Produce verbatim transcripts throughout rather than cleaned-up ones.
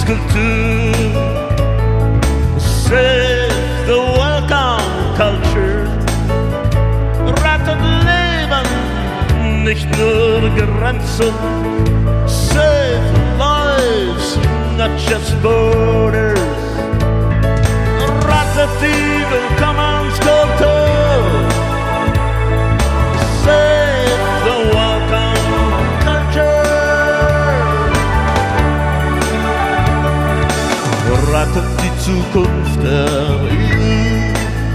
Willkommenskultur. Save the welcome culture. Rettet Leben, nicht nur Grenzen. Save lives, not just borders. Rettet die Willkommenskultur. Save the welcome culture. Rettet die Zukunft der E U.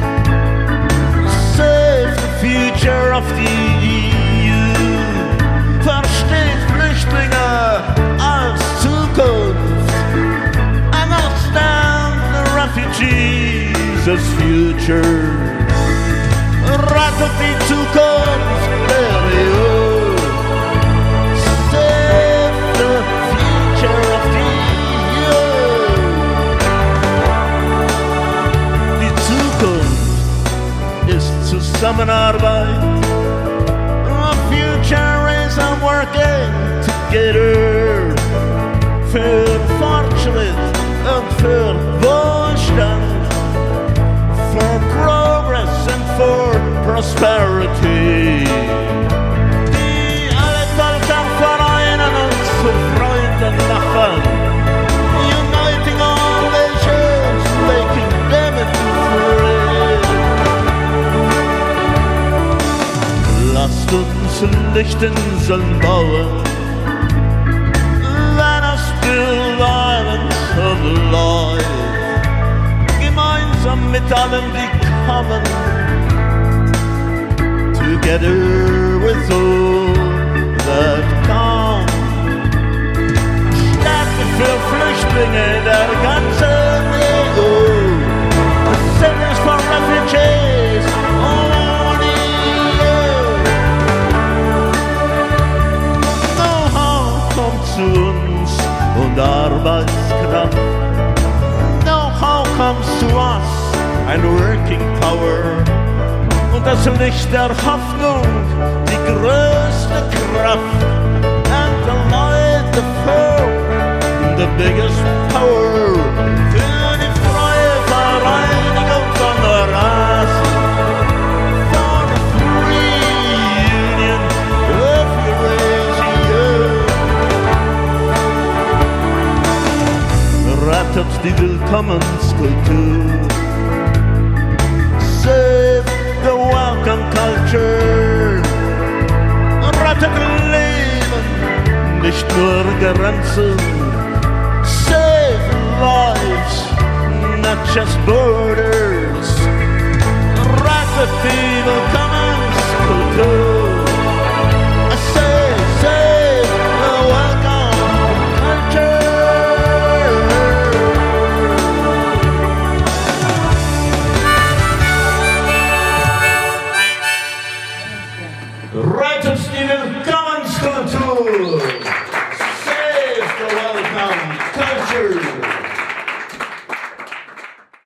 Save the future of the E U. Versteht Flüchtlinge als Zukunft. Understand the refugees as future. Rettet die Zukunft der E U. Save the future of the E U. Die Zukunft ist Zusammenarbeit. The future is a working together. Für Fortschritt und für Wohlstand. For progress and for prosperity. Die alle Völker vereinen uns zu Freunden und Nachbarn. Uniting all nations, making them free. Lasst uns Lichtinseln bauen. Let us build islands of life. Gemeinsam mit allen, die kommen. Together with all that come. Städte für Flüchtlinge der ganzen E U. Centers for refugees all over the E U. Know-how kommt zu uns und Arbeitskraft. Know-how comes to us and working power. Und das Licht der Hoffnung, die größte Kraft. And the light of hope, the biggest power. Für die freie Vereinigung von der Rasse. For the free union of Eurasia. Rettet die Willkommenskultur. Save the welcome culture. Rettet Leben, nicht nur Grenzen. Save lives, not just borders. Rettet die Willkommenskultur.